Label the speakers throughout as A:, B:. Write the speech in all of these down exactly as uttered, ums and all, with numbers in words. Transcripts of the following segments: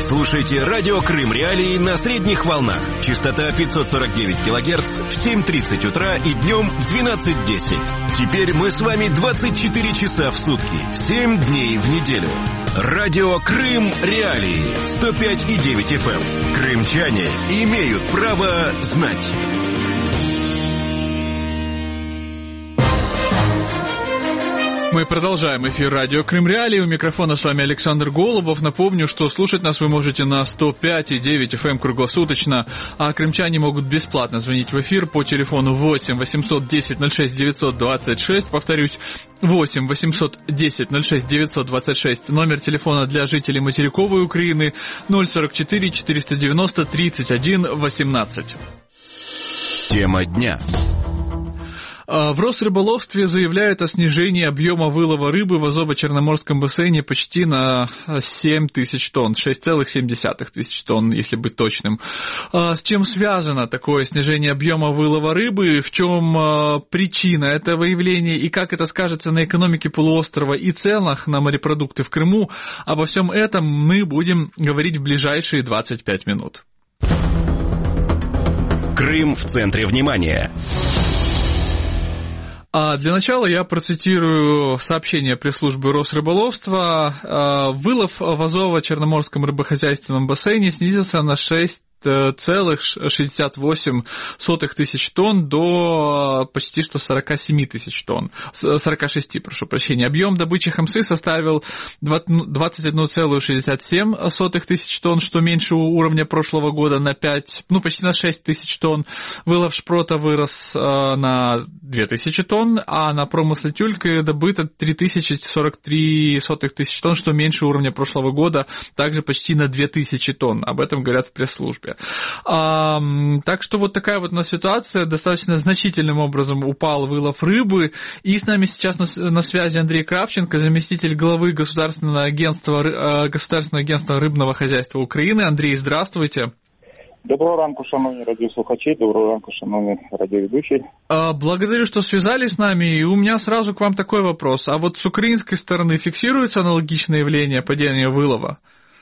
A: Слушайте радио Крым Реалии на средних волнах. Частота пятьсот сорок девять килогерц в семь тридцать утра и днем в двенадцать десять. Теперь мы с вами двадцать четыре часа в сутки, семь дней в неделю. Радио Крым Реалии сто пять и девять эф эм. Крымчане имеют право знать.
B: Мы продолжаем эфир радио Крым Реалии. У микрофона с вами Александр Голубов. Напомню, что слушать нас вы можете на сто пять и девять эф эм круглосуточно, а крымчане могут бесплатно звонить в эфир по телефону восемь восемьсот десять ноль шесть девятьсот двадцать шесть. Повторюсь, восемь восемьсот десять ноль шесть девятьсот двадцать шесть. Номер телефона для жителей материковой Украины ноль сорок четыре четыреста девяносто тридцать один восемнадцать.
A: Тема дня.
B: В Росрыболовстве заявляют о снижении объема вылова рыбы в Азово-Черноморском бассейне почти на семь тысяч тонн, шесть целых семь десятых тысяч тонн, если быть точным. С чем связано такое снижение объема вылова рыбы, в чем причина этого явления и как это скажется на экономике полуострова и ценах на морепродукты в Крыму? Обо всем этом мы будем говорить в ближайшие двадцать пять минут.
A: Крым в центре внимания.
B: А для начала я процитирую сообщение пресс-службы Росрыболовства. Вылов в Азово-Черноморском рыбохозяйственном бассейне снизился на шесть целых шестьдесят восемь сотых тысяч тонн до почти что сорок семь тысяч тонн, сорок шесть, прошу прощения. Объем добычи хамсы составил двадцать один целых шестьдесят семь сотых тысяч тонн, что меньше уровня прошлого года на пять, ну почти на шесть тысяч тонн. Вылов шпрота вырос на две тысячи тонн, а на промысле тюльки добыто три тысячи сорок три сотых тысяч тонн, что меньше уровня прошлого года, также почти на две тысячи тонн. Об этом говорят в пресс-службе. А, так что вот такая вот у нас ситуация, достаточно значительным образом упал вылов рыбы, и с нами сейчас на, на связи Андрей Кравченко, заместитель главы Государственного агентства, Государственного агентства рыбного хозяйства Украины. Андрей, здравствуйте.
C: Доброго ранку, шановні радиослухачи, доброго ранку, шановні радиоведущие.
B: А, благодарю, что связались с нами, и у меня сразу к вам такой вопрос. А вот с украинской стороны фиксируется аналогичное явление падения вылова?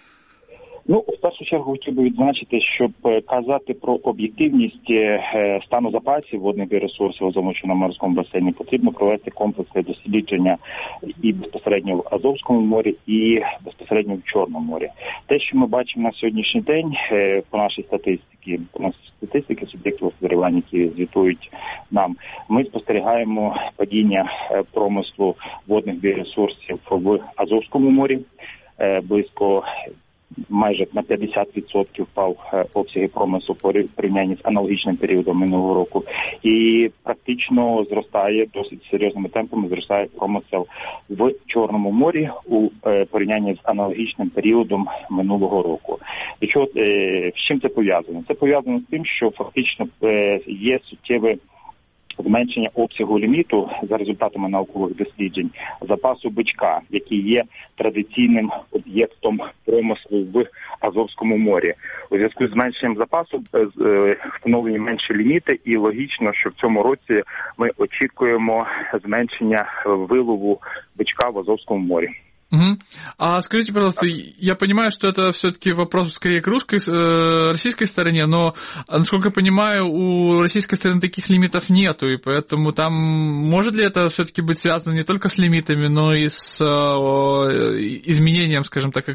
C: Ну, в першу чергу хотів би відзначити, щоб казати про об'єктивність стану запасів водних біоресурсів у Азово-Чорноморському басейні, потрібно провести комплексне дослідження і безпосередньо в Азовському морі, і безпосередньо в Чорному морі. Те, що ми бачимо на сьогоднішній день по нашій статистиці, по нашій статистиці суб'єктів господарювання, які звітують нам, ми спостерігаємо падіння промислу водних біоресурсів в Азовському морі, близько майже на п'ятдесят відсотків впав обсяги промислу по порівнянні з аналогічним періодом минулого року. І практично зростає, досить серйозними темпами зростає промисел в Чорному морі у порівнянні з аналогічним періодом минулого року. І що, з чим це пов'язано? Це пов'язано з тим, що фактично є суттєве зменшення обсягу ліміту за результатами наукових досліджень запасу бичка, який є традиційним об'єктом промислу в Азовському морі. У зв'язку з зменшенням запасу встановлені менші ліміти, і логічно, що в цьому році ми очікуємо зменшення вилову бичка в Азовском море.
B: Угу. А скажите, пожалуйста, я понимаю, что это все-таки вопрос скорее к русской, э, российской стороне, но, насколько я понимаю, у российской стороны таких лимитов нету, и поэтому там может ли это все-таки быть связано не только с лимитами, но и с э, изменением, скажем так,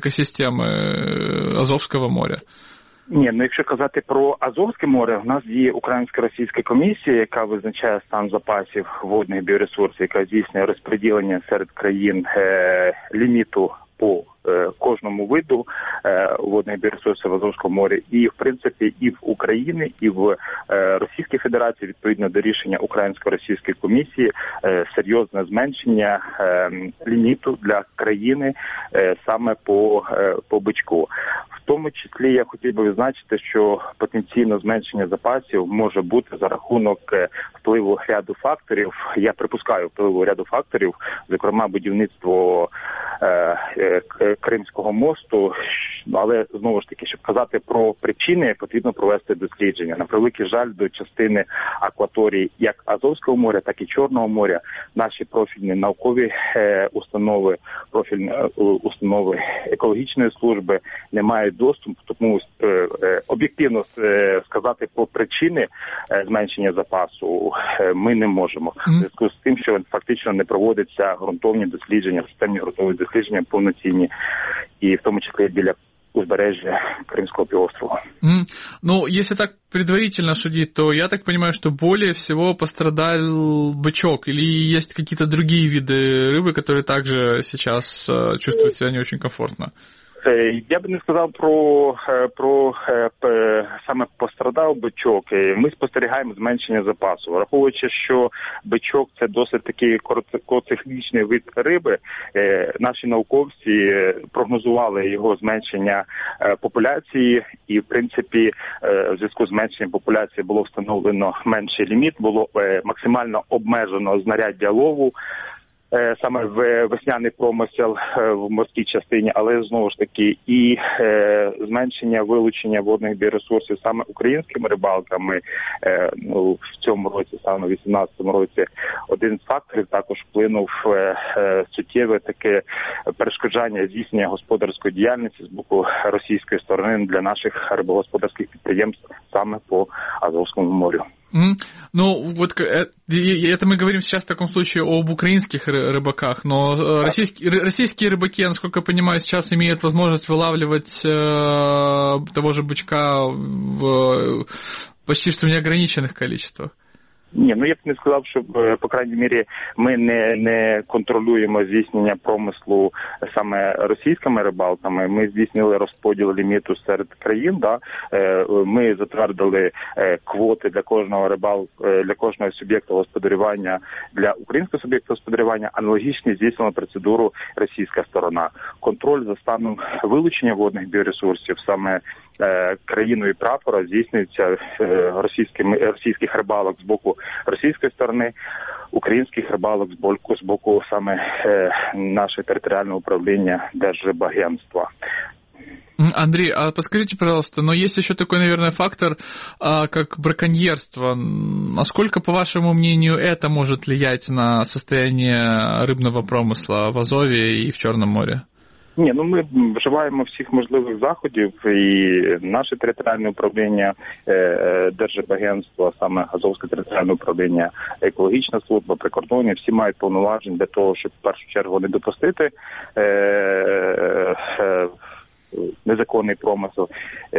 B: экосистемы Азовского моря?
C: Ні, ну якщо казати про Азовське море, у нас є Українсько-російська комісія, яка визначає стан запасів водних біоресурсів, яка здійснює розподілення серед країн е, ліміту по е, кожному виду е, водних біоресурсів в Азовському морі. І, в принципі, і в Україні, і в е, Російській Федерації, відповідно до рішення Українсько-російської комісії, е, серйозне зменшення е, ліміту для країни е, саме по, е, по бичку. В тому числі я хотів би відзначити, що потенційно зменшення запасів може бути за рахунок впливу ряду факторів. Я припускаю впливу ряду факторів, зокрема будівництво е, е, Кримського мосту, але знову ж таки, щоб казати про причини, потрібно провести дослідження. На превеликий жаль, до частини акваторії як Азовського моря, так і Чорного моря наші профільні наукові е, установи, профільні е, установи екологічної служби не мають доступ, тому об'єктивно сказати про причини зменшення запасу ми не можемо. В зв'язку з тим, що фактично не проводяться ґрунтовні дослідження, системні ґрунтові дослідження повноцінні, і в тому числі біля узбережья Крымского полуострова.
B: Mm. Ну, если так предварительно судить, то я так понимаю, что более всего пострадал бычок, или есть какие-то другие виды рыбы, которые также сейчас чувствуют себя не очень комфортно?
C: Я би не сказав про, про саме пострадав бичок. Ми спостерігаємо зменшення запасу. Враховуючи, що бичок – це досить такий короткоциклічний вид риби, наші науковці прогнозували його зменшення популяції, і, в принципі, в зв'язку з зменшенням популяції було встановлено менший ліміт, було максимально обмежено знаряддя лову, саме в весняний промисел в морській частині, але знову ж таки і е, зменшення вилучення водних біоресурсів саме українськими рибалками е, ну, в цьому році, саме в вісімнадцятому році, один з факторів також вплинув е, е, суттєве таке перешкоджання здійснення господарської діяльності з боку російської сторони для наших рибогосподарських підприємств саме по Азовському морю.
B: Mm. Ну, вот это мы говорим сейчас в таком случае об украинских рыбаках, но российские, российские рыбаки, я насколько понимаю, сейчас имеют возможность вылавливать э, того же бычка в почти что в неограниченных количествах.
C: Ні, ну я б не сказав, що, по крайній мірі, ми не, не контролюємо здійснення промислу саме російськими рибалками. Ми здійснили розподіл ліміту серед країн, да? Ми затвердили квоти для кожного рибал, для кожного суб'єкта господарювання, для українського суб'єкта господарювання, аналогічно здійснила процедуру російська сторона. Контроль за станом вилучення водних біоресурсів саме країною прапора здійснюється російськими, російських рибалок з боку російської сторони, українських рибалок з боку, з боку саме е, нашего територіального управління Держрибагентства.
B: Андрей, а подскажите, пожалуйста, но есть еще такой, наверное, фактор, как браконьерство. Насколько, по вашему мнению, это может влиять на состояние рыбного промысла в Азове и в Черном море?
C: Ні, ну ми вживаємо всіх можливих заходів, і наше територіальне управління е, Держрибагентства, саме Азовське територіальне управління, екологічна служба, прикордоння, всі мають повноважень для того, щоб в першу чергу не допустити е, е, незаконний промисел,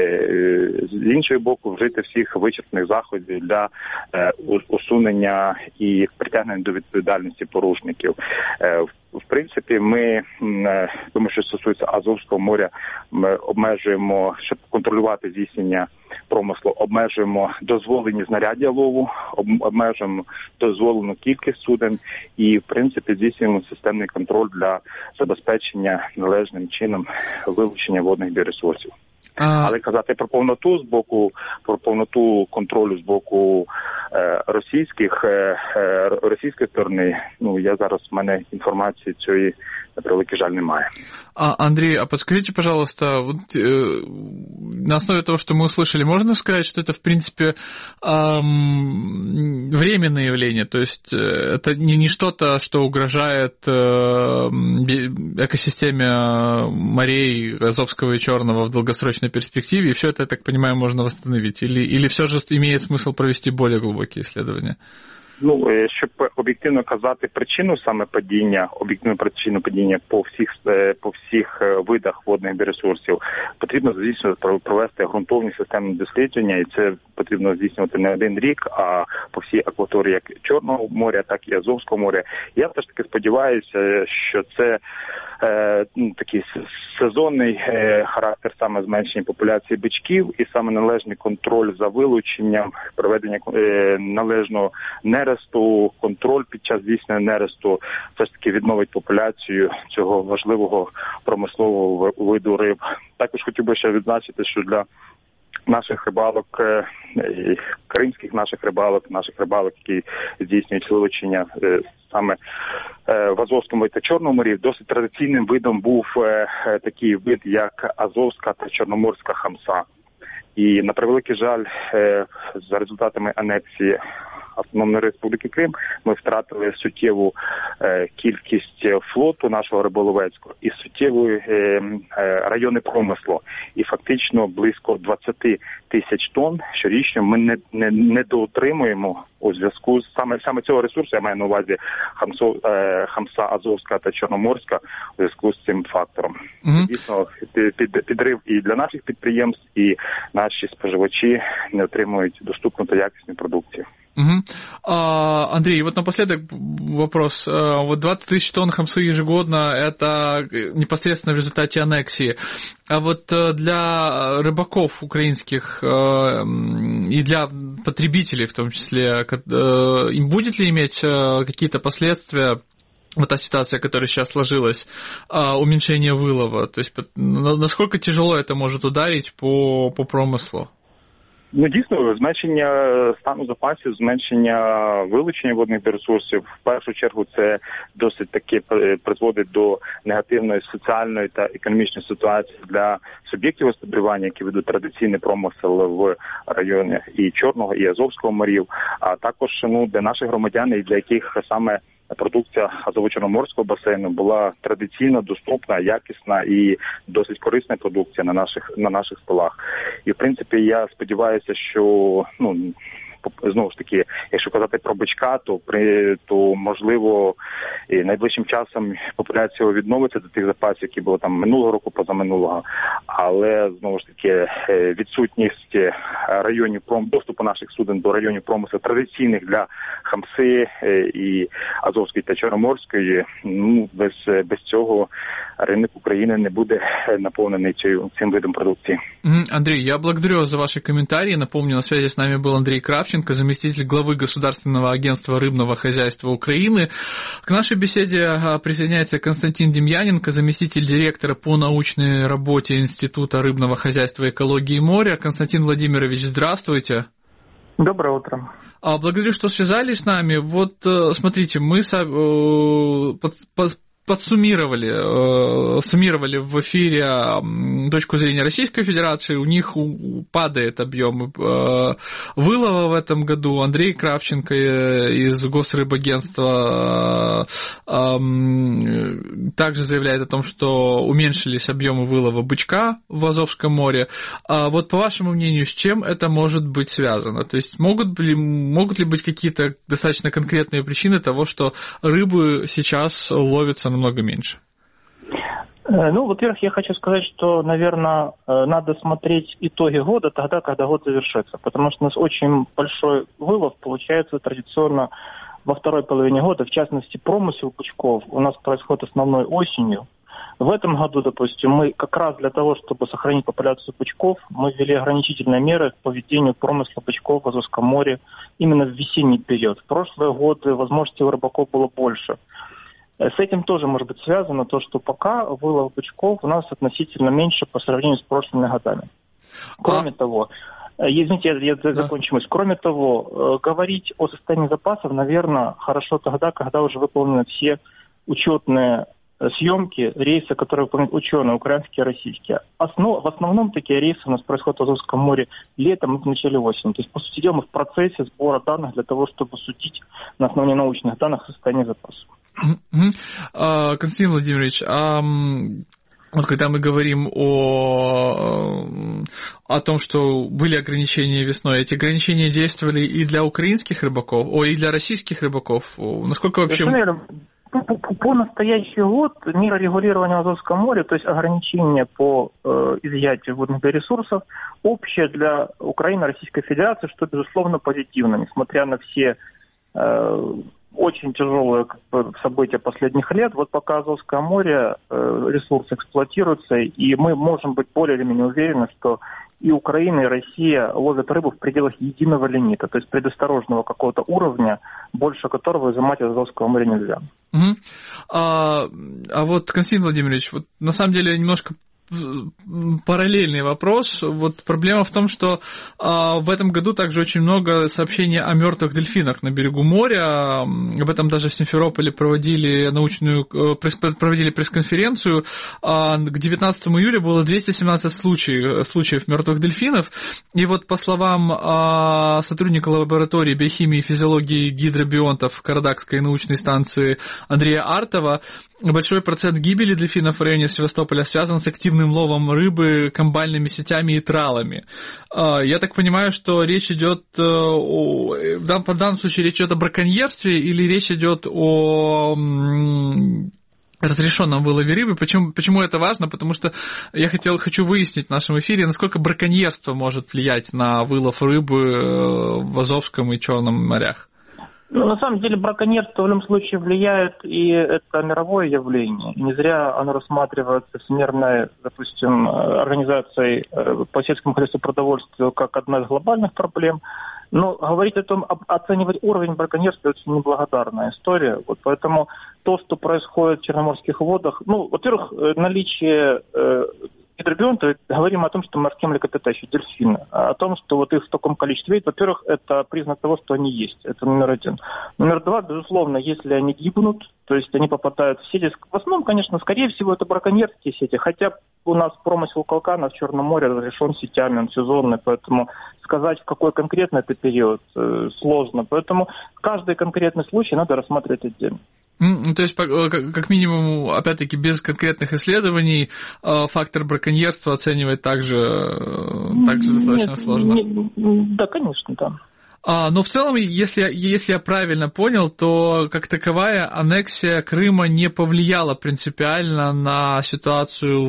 C: з іншого боку вжити всіх вичерпних заходів для усунення і притягнення до відповідальності порушників. В принципі, ми, тому що стосується Азовського моря, ми обмежуємо, щоб контролювати здійснення промислу, обмежуємо дозволені знаряддя лову, обмежуємо дозволену кількість суден і, в принципі, здійснюємо системний контроль для забезпечення належним чином вилучення водних біоресурсів. А... Але казати про повноту з боку, про повноту контролю з боку е, російських, е, російської сторони, ну, я зараз, в мене інформації цієї, на превеликий жаль, немає.
B: А, Андрей, а подскажите, пожалуйста, вот, э, на основе того, что мы услышали, можно сказать, что это, в принципе, эм, временное явление, то есть это не, не что-то, что угрожает э, экосистеме морей Азовского и Черного в долгосрочной перспективе, и все это, я так понимаю, можно восстановить? Или, или все же имеет смысл провести более глубокие исследования?
C: Ну, щоб об'єктивно казати причину саме падіння, об'єктивну причину падіння по всіх по всіх видах водних біоресурсів, потрібно, звісно, провести ґрунтовні системні дослідження, і це потрібно здійснювати не один рік, а по всій акваторії як Чорного моря, так і Азовського моря. Я все ж таки сподіваюся, що це е, ну, такий сезонний е, характер саме зменшення популяції бичків і саме належний контроль за вилученням, проведення е, належного нересту, контроль під час здійснення нересту все ж таки відновить популяцію цього важливого промислового виду риб. Також хотів би ще відзначити, що для наших рибалок, кримських наших рибалок, наших рибалок, які здійснюють вилучення саме в Азовському та Чорному морі, досить традиційним видом був такий вид, як азовська та чорноморська хамса. І, на превеликий жаль, за результатами анексії Автономної Республіки Крим, ми втратили суттєву е, кількість флоту нашого риболовецького і суттєві е, е, райони промислу. І фактично близько двадцять тисяч тонн щорічно ми не, не, не доотримуємо у зв'язку з саме, саме цього ресурсу, я маю на увазі Хамсо, е, Хамса Азовська та Чорноморська у зв'язку з цим фактором. Mm-hmm. Дійсно, під, підрив і для наших підприємств, і наші споживачі не отримують доступну та якісну продукцію.
B: Угу. А, Андрей, вот напоследок вопрос. Вот двадцать тысяч тонн хамсы ежегодно, это непосредственно в результате аннексии. А вот для рыбаков украинских и для потребителей в том числе, им будет ли иметь какие-то последствия вот та ситуация, которая сейчас сложилась, уменьшение вылова? То есть насколько тяжело это может ударить по, по промыслу?
C: Ну, дійсно, зменшення стану запасів, зменшення вилучення водних ресурсів, в першу чергу, це досить таки призводить до негативної соціальної та економічної ситуації для суб'єктів господарювання, які ведуть традиційний промисел в районі і Чорного, і Азовського морів, а також ну, для наших громадян, і для яких саме продукція Азово-Чорноморського басейну була традиційно доступна, якісна і досить корисна продукція на наших на наших столах. І в принципі я сподіваюся, що ну знову ж таки, якщо казати про бичка, то при то можливо і найближчим часом популяція відновиться до тих запасів, які були там минулого року, позаминулого. Але знову ж таки відсутність районів пром доступу наших суден до районів промислу традиційних для Хамси і Азовської та Чорноморської, ну без без цього ринок України не буде наповнений цим видом продукции.
B: Андрей, я благодарю вас за ваши комментарии. Напомню, на связи с нами был Андрей Кравченко, заместитель главы Государственного агентства рыбного хозяйства Украины. К нашей беседе присоединяется Константин Демьяненко, заместитель директора по научной работе Института рыбного хозяйства, экологии и моря. Константин Владимирович, здравствуйте.
D: Доброе утро.
B: Благодарю, что связались с нами. Вот смотрите, мы подсуммировали, э, суммировали в эфире э, точку зрения Российской Федерации, у них у, падает объем э, вылова в этом году. Андрей Кравченко из Госрыбагентства э, э, также заявляет о том, что уменьшились объемы вылова бычка в Азовском море. А вот по вашему мнению, с чем это может быть связано? То есть могут ли, могут ли быть какие-то достаточно конкретные причины того, что рыбы сейчас ловятся намного меньше?
D: Ну, во-первых, я хочу сказать, что, наверное, надо смотреть итоги года тогда, когда год завершится, потому что у нас очень большой вылов получается традиционно во второй половине года, в частности, промысел бычков у нас происходит основной осенью. В этом году, допустим, мы как раз для того, чтобы сохранить популяцию бычков, мы ввели ограничительные меры по ведению промысла бычков в Азовском море именно в весенний период. В прошлые годы возможностей у рыбаков было больше. С этим тоже может быть связано то, что пока вылов бычков у нас относительно меньше по сравнению с прошлыми годами. Кроме а... того, извините, я, я закончу мысль. Кроме того, говорить о состоянии запасов, наверное, хорошо тогда, когда уже выполнены все учетные съемки, рейсы, которые выполняют ученые, украинские и российские. Основ, в основном такие рейсы у нас происходят в Азовском море летом и в начале осени. То есть, по сути дела, мы в процессе сбора данных для того, чтобы судить на основании научных данных состояние запасов.
B: Mm-hmm. Константин Владимирович, а вот когда мы говорим о, о том, что были ограничения весной, эти ограничения действовали и для украинских рыбаков, о, и для российских рыбаков? Насколько вообще...
D: По, по, по настоящий год мера регулирования в Азовском море, то есть ограничения по э, изъятию водных ресурсов, общее для Украины и Российской Федерации, что, безусловно, позитивно, несмотря на все э, очень тяжелые как бы, события последних лет. Вот пока Азовское море, э, ресурсы эксплуатируются, и мы можем быть более или менее уверены, что и Украина, и Россия ловят рыбу в пределах единого лимита, то есть предосторожного какого-то уровня, больше которого изымать из Азовского моря нельзя.
B: Угу. А, а вот, Константин Владимирович, вот на самом деле немножко параллельный вопрос. Вот проблема в том, что а, в этом году также очень много сообщений о мертвых дельфинах на берегу моря. Об этом даже в Симферополе проводили научную проводили пресс-конференцию. А, к девятнадцатому июля было двести семнадцать случаев, случаев мертвых дельфинов. И вот по словам а, сотрудника лаборатории биохимии и физиологии гидробионтов Карадакской научной станции Андрея Артова, большой процент гибели дельфинов в районе Севастополя связан с активным ловом рыбы комбальными сетями и тралами. Я так понимаю, что речь идет о... В данном случае речь идет о браконьерстве или речь идет о разрешенном вылове рыбы? Почему, почему это важно? Потому что я хотел, хочу выяснить в нашем эфире, насколько браконьерство может влиять на вылов рыбы в Азовском и Черном морях.
D: Ну, на самом деле браконьерство в любом случае влияет, и это мировое явление. Не зря оно рассматривается Всемирной, допустим, организацией по сельскому хозяйству и продовольствию как одна из глобальных проблем. Но говорить о том, оценивать уровень браконьерства – это неблагодарная история. Вот поэтому то, что происходит в черноморских водах, ну, во-первых, наличие э, гидробионта, говорим о том, что морские млекопитающие, дельфины, о том, что вот их в таком количестве видят, во-первых, это признак того, что они есть, это номер один. Номер два, безусловно, если они гибнут, то есть они попадают в сети, в основном, конечно, скорее всего, это браконьерские сети, хотя у нас промысел калкана в Черном море разрешен сетями, он сезонный, поэтому сказать, в какой конкретно это период, э, сложно, поэтому каждый конкретный случай надо рассматривать отдельно.
B: То есть, как минимум, опять-таки, без конкретных исследований фактор браконьерства оценивать также, также достаточно
D: Нет,
B: сложно.
D: Не, да, конечно, да.
B: А, но в целом, если, если я правильно понял, то как таковая аннексия Крыма не повлияла принципиально на ситуацию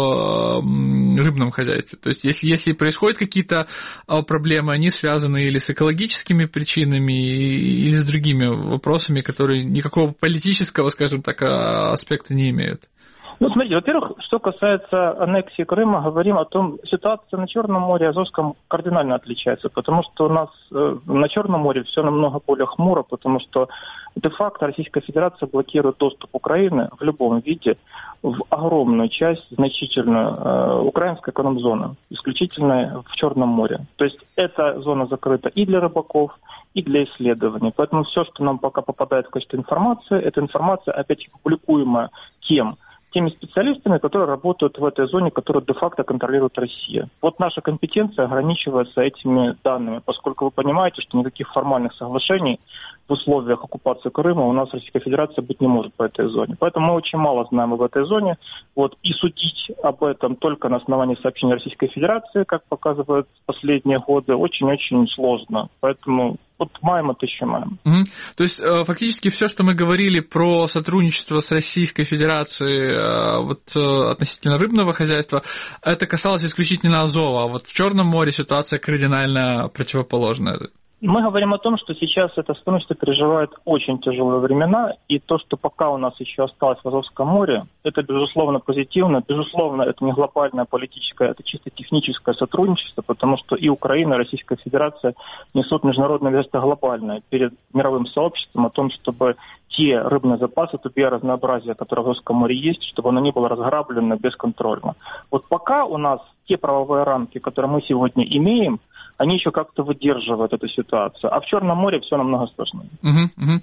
B: в рыбном хозяйстве. То есть если, если происходят какие-то проблемы, они связаны или с экологическими причинами, или с другими вопросами, которые никакого политического, скажем так, аспекта не имеют.
D: Ну, смотрите, во-первых, что касается аннексии Крыма, говорим о том, ситуация на Черном море и Азовском кардинально отличается, потому что у нас э, на Черном море все намного более хмуро, потому что де-факто Российская Федерация блокирует доступ Украины в любом виде в огромную часть, значительную, э, украинской эконом-зоны, исключительно в Черном море. То есть эта зона закрыта и для рыбаков, и для исследований. Поэтому все, что нам пока попадает в качестве информации, это информация, опять-таки, публикуемая кем? Теми специалистами, которые работают в этой зоне, которую де-факто контролирует Россия. Вот наша компетенция ограничивается этими данными, поскольку вы понимаете, что никаких формальных соглашений в условиях оккупации Крыма у нас Российская Федерация быть не может по этой зоне. Поэтому мы очень мало знаем об этой зоне. Вот, и судить об этом только на основании сообщений Российской Федерации, как показывают последние годы, очень-очень сложно. Поэтому вот маем это еще маем.
B: Угу. То есть фактически все, что мы говорили про сотрудничество с Российской Федерацией вот, относительно рыбного хозяйства, это касалось исключительно Азова. А вот в Черном море ситуация кардинально противоположная.
D: Мы говорим о том, что сейчас это сотрудничество переживает очень тяжелые времена, и то, что пока у нас еще осталось в Азовском море, это, безусловно, позитивно. Безусловно, это не глобальное политическое, это чисто техническое сотрудничество, потому что и Украина, и Российская Федерация несут международное обязательство глобальное перед мировым сообществом о том, чтобы те рыбные запасы, то биоразнообразие, которое в Азовском море есть, чтобы оно не было разграблено бесконтрольно. Вот пока у нас те правовые рамки, которые мы сегодня имеем, они еще как-то выдерживают эту ситуацию. А в Черном море все намного сложнее.
B: Угу, угу.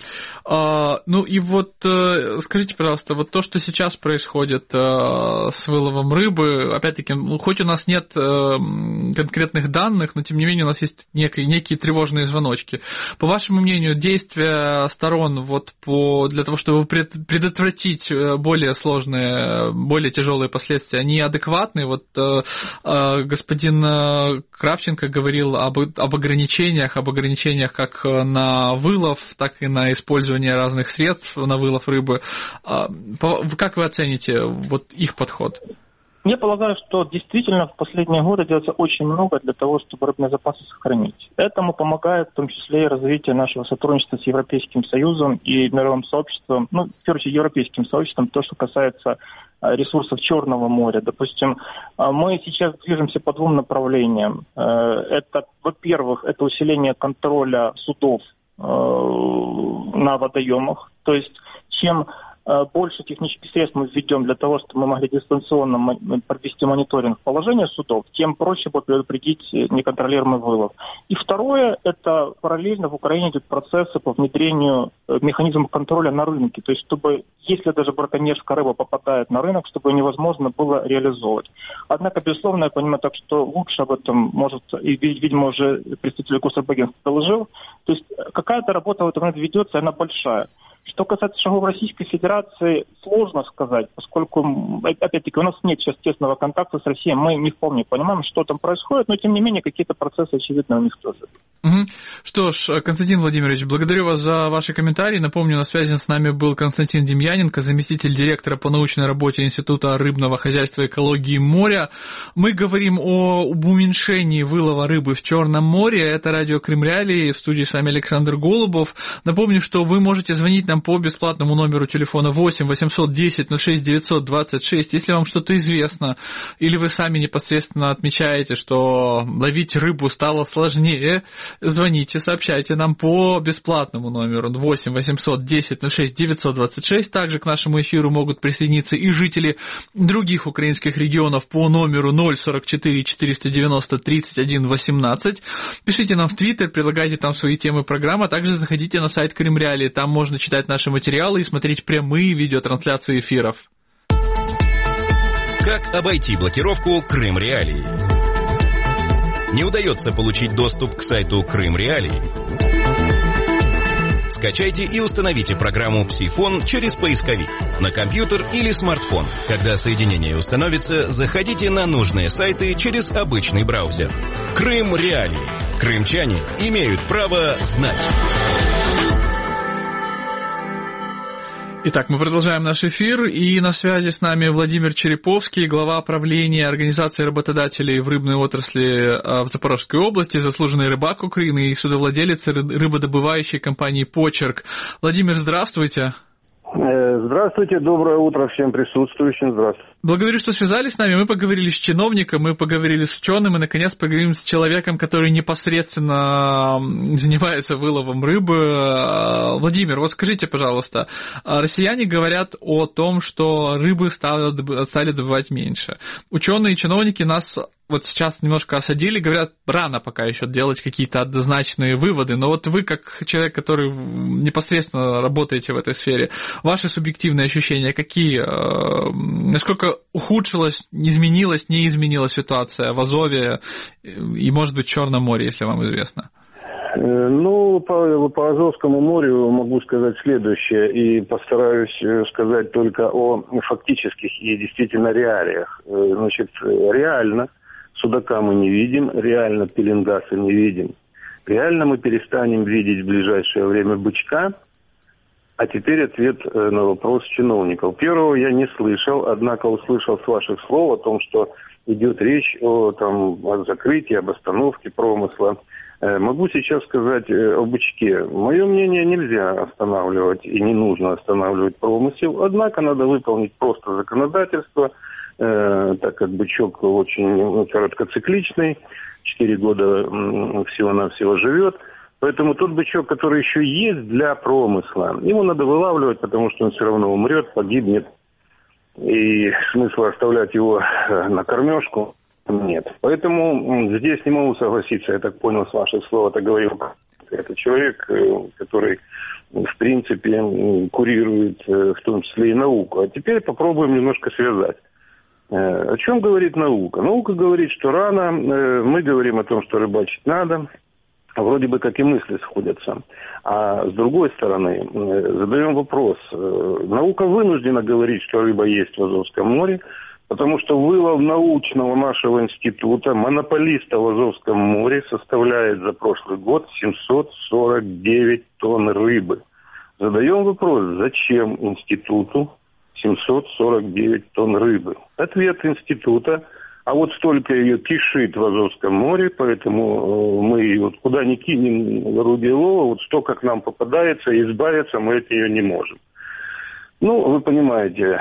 B: А, ну и вот скажите, пожалуйста, вот то, что сейчас происходит а, с выловом рыбы, опять-таки, ну, хоть у нас нет а, конкретных данных, но тем не менее у нас есть некие, некие тревожные звоночки. По вашему мнению, действия сторон вот по, для того, чтобы предотвратить более сложные, более тяжелые последствия, они адекватны? Вот а, господин Кравченко говорил об, об ограничениях, об ограничениях как на вылов, так и на использование разных средств на вылов рыбы. Как вы оцените вот их подход?
D: Я полагаю, что действительно в последние годы делается очень много для того, чтобы рыбные запасы сохранить. Этому помогает в том числе и развитие нашего сотрудничества с Европейским Союзом и мировым сообществом, ну, в первую очередь, Европейским сообществом, то, что касается ресурсов Черного моря. Допустим, мы сейчас движемся по двум направлениям. Это, во-первых, это усиление контроля судов на водоемах. То есть, чем больше технических средств мы введем для того, чтобы мы могли дистанционно провести мониторинг положения судов, тем проще будет предупредить неконтролируемый вылов. И второе, это параллельно в Украине идут процессы по внедрению механизмов контроля на рынке. То есть, чтобы, если даже браконьерская рыба попадает на рынок, чтобы ее невозможно было реализовывать. Однако, безусловно, я понимаю так, что лучше об этом может, и, видимо, уже представитель госагентства доложил. То есть, какая-то работа в этом ведется, и она большая. Что касается шагов Российской Федерации, сложно сказать, поскольку, опять-таки, у нас нет сейчас тесного контакта с Россией, мы не вполне понимаем, что там происходит, но, тем не менее, какие-то процессы, очевидно, у них тоже.
B: Угу. Что ж, Константин Владимирович, благодарю вас за ваши комментарии. Напомню, на связи с нами был Константин Демьяненко, заместитель директора по научной работе Института рыбного хозяйства и экологии моря. Мы говорим об уменьшении вылова рыбы в Черном море. Это радио Крым Реалии. В студии с вами Александр Голубов. Напомню, что вы можете звонить нам по бесплатному номеру телефона восемь восемьсот десять ноль шесть девятьсот двадцать шесть. Если вам что-то известно, или вы сами непосредственно отмечаете, что ловить рыбу стало сложнее, звоните, сообщайте нам по бесплатному номеру восемь восемьсот десять ноль шесть девятьсот двадцать шесть. Также к нашему эфиру могут присоединиться и жители других украинских регионов по номеру ноль сорок четыре четыреста девяносто тридцать один восемнадцать. Пишите нам в Твиттер, предлагайте там свои темы программы, а также заходите на сайт Крым Реалии, там можно читать наши материалы и смотреть прямые видеотрансляции эфиров.
A: Как обойти блокировку Крым Реалии? Не удается получить доступ к сайту Крым Реалии? Скачайте и установите программу «Псифон» через поисковик на компьютер или смартфон. Когда соединение установится, заходите на нужные сайты через обычный браузер. Крым Реалии. Крымчане имеют право знать.
B: Итак, мы продолжаем наш эфир, и на связи с нами Владимир Череповский, глава правления Организации работодателей в рыбной отрасли в Запорожской области, заслуженный рыбак Украины и судовладелец рыбодобывающей компании «Почерк». Владимир, здравствуйте.
E: Здравствуйте, доброе утро всем присутствующим, здравствуйте.
B: Благодарю, что связались с нами. Мы поговорили с чиновником, мы поговорили с ученым и, наконец, поговорим с человеком, который непосредственно занимается выловом рыбы. Владимир, вот скажите, пожалуйста, россияне говорят о том, что рыбы стали, стали добывать меньше. Ученые и чиновники нас вот сейчас немножко осадили, говорят, рано пока еще делать какие-то однозначные выводы, но вот вы, как человек, который непосредственно работаете в этой сфере, ваши субъективные ощущения какие? Насколько ухудшилась, изменилась, не изменилась ситуация в Азове и, может быть, в Черном море, если вам известно?
E: Ну, по, по Азовскому морю могу сказать следующее, и постараюсь сказать только о фактических и действительно реалиях. Значит, реально судака мы не видим, реально пеленгаса не видим. Реально мы перестанем видеть в ближайшее время бычка. А теперь ответ на вопрос чиновников. Первого я не слышал, однако услышал с ваших слов о том, что идет речь о, там, о закрытии, об остановке промысла. Могу сейчас сказать о бычке. Мое мнение, нельзя останавливать и не нужно останавливать промысел, однако надо выполнить просто законодательство, э, так как бычок очень короткоцикличный, четыре года всего-навсего живет. Поэтому тот бычок, который еще есть для промысла, его надо вылавливать, потому что он все равно умрет, погибнет. И смысла оставлять его на кормежку нет. Поэтому здесь не могу согласиться, я так понял с ваших слов, это говорил это человек, который в принципе курирует в том числе и науку. А теперь попробуем немножко связать. О чем говорит наука? Наука говорит, что рано, мы говорим о том, что рыбачить надо. Вроде бы как и мысли сходятся. А с другой стороны, задаем вопрос. Наука вынуждена говорить, что рыба есть в Азовском море, потому что вылов научного нашего института, монополиста в Азовском море, составляет за прошлый год семьсот сорок девять тонн рыбы. Задаем вопрос, зачем институту семьсот сорок девять тонн рыбы? Ответ института: а вот столько ее кишит в Азовском море, поэтому мы вот куда ни кинем орудие лова, вот столько к нам попадается, и избавиться мы от нее не можем. Ну, вы понимаете,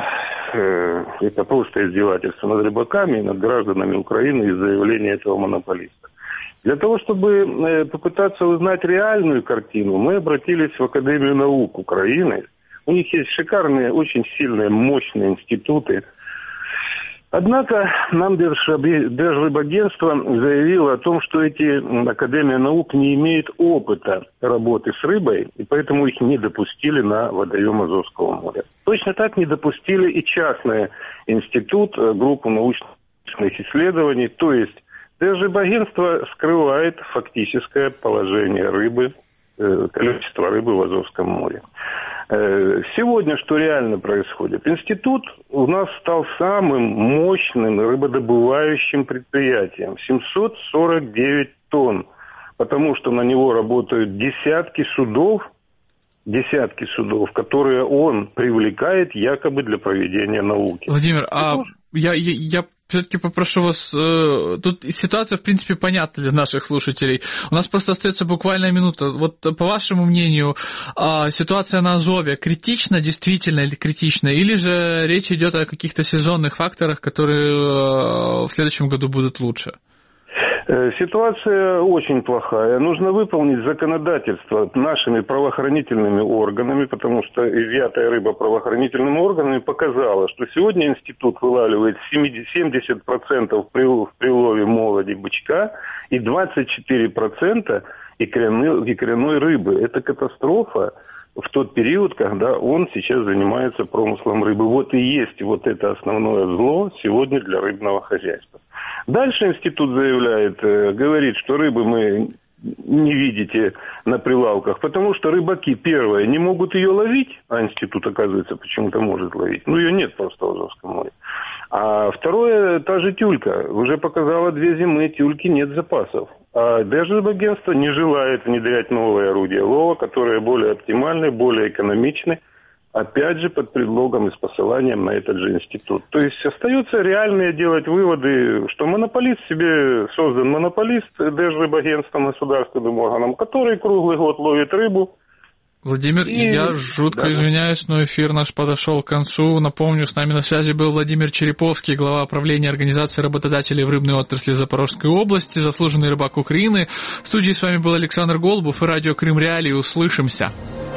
E: это просто издевательство над рыбаками и над гражданами Украины из заявления этого монополиста. Для того, чтобы попытаться узнать реальную картину, мы обратились в Академию наук Украины, У них есть шикарные, очень сильные, мощные институты. Однако нам Держрыбагентство заявило о том, что эти Академия наук не имеет опыта работы с рыбой, и поэтому их не допустили на водоем Азовского моря. Точно так не допустили и частный институт, группу научных исследований, то есть Держрыбагентство скрывает фактическое положение рыбы, количество рыбы в Азовском море. Сегодня что реально происходит? Институт у нас стал самым мощным рыбодобывающим предприятием. семьсот сорок девять тонн, потому что на него работают десятки судов, десятки судов, которые он привлекает якобы для проведения науки.
B: Владимир, а я, я, я все-таки попрошу вас, э, тут ситуация, в принципе, понятна для наших слушателей. У нас просто остается буквально минута. Вот по вашему мнению, э, ситуация на Азове критична, действительно или критична, или же речь идет о каких-то сезонных факторах, которые э, в следующем году будут лучше?
E: Ситуация очень плохая. Нужно выполнить законодательство нашими правоохранительными органами, потому что изъятая рыба правоохранительными органами показала, что сегодня институт вылавливает семьдесят процентов в прилове молоди бычка и двадцать четыре процента икряной, икряной рыбы. Это катастрофа в тот период, когда он сейчас занимается промыслом рыбы. Вот и есть вот это основное зло сегодня для рыбного хозяйства. Дальше институт заявляет, говорит, что рыбы мы не видите на прилавках, потому что рыбаки, первое, не могут ее ловить, а институт, оказывается, почему-то может ловить. Ну, ее нет просто в Азовском море. А второе, та же тюлька. Уже показала две зимы, тюльки нет запасов. А Держрыбагентство не желает внедрять новые орудия лова, которые более оптимальны, более экономичны, опять же, под предлогом и с посыланием на этот же институт. То есть остается реальные делать выводы, что монополист себе создан монополист Держрыбагентством, государственным органом, который круглый год ловит рыбу.
B: Владимир, и... я жутко да. извиняюсь, но эфир наш подошел к концу. Напомню, с нами на связи был Владимир Череповский, глава правления Организации работодателей в рыбной отрасли Запорожской области, заслуженный рыбак Украины. В студии с вами был Александр Голубов и радио Крым Реалии. Услышимся.